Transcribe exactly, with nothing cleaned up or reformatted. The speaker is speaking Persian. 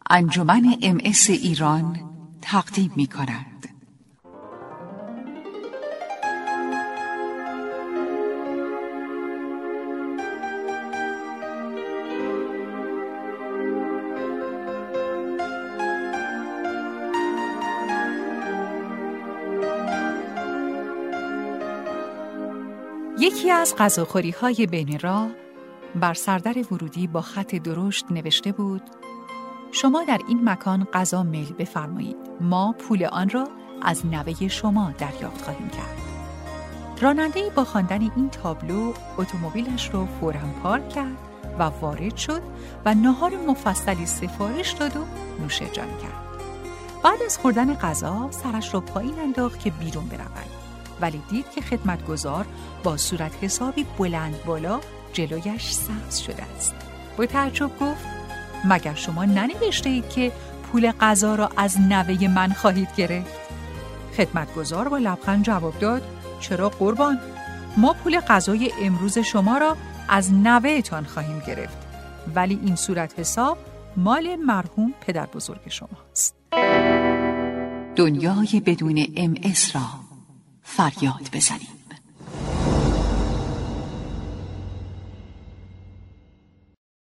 انجمن ام اس ایران تقدیم می کند. یکی از غذاخوری‌های بین راه بر سردر ورودی با خط درشت نوشته بود: شما در این مکان غذا میل بفرمایید، ما پول آن را از نوه شما دریافت خواهیم کرد. راننده‌ای با خواندن این تابلو اتومبیلش را فوراً پارک کرد و وارد شد و ناهار مفصلی سفارش داد و نوش جان کرد. بعد از خوردن غذا سرش را پایین انداخت که بیرون برود، ولی دید که خدمتگزار با صورت حسابی بلند بالا جلویش سبز شده است. با تعجب گفت: مگر شما ننوشته اید که پول غذا را از نوه من خواهید گرفت؟ خدمتگزار با لبخند جواب داد: چرا قربان، ما پول غذای امروز شما را از نوه‌تان خواهیم گرفت، ولی این صورت حساب مال مرحوم پدر بزرگ شماست. دنیای بدون ام اس را فریاد بزنید.